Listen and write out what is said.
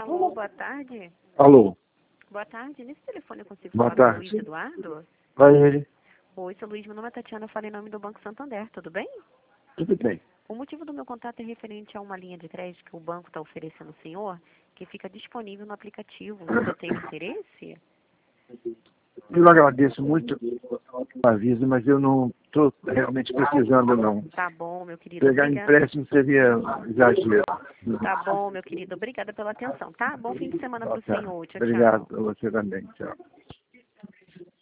Alô, boa tarde. Alô. Boa tarde. Nesse telefone eu consigo Boa falar com o tarde. Luiz Eduardo? Vai ele. Oi, seu Luiz, meu nome é Tatiana, eu falei em nome do Banco Santander, tudo bem? Tudo bem. O motivo do meu contato é referente a uma linha de crédito que o banco está oferecendo ao senhor, que fica disponível no aplicativo. Você tem interesse? Eu agradeço muito o aviso, mas eu não estou realmente precisando, não. Tá bom, meu querido. Pegar Obrigada. empréstimo seria exagero. Tá bom, meu querido. Obrigada pela atenção, tá? Bom fim de semana para o Tá. senhor. Tchau, Obrigado tchau. a você também. Tchau.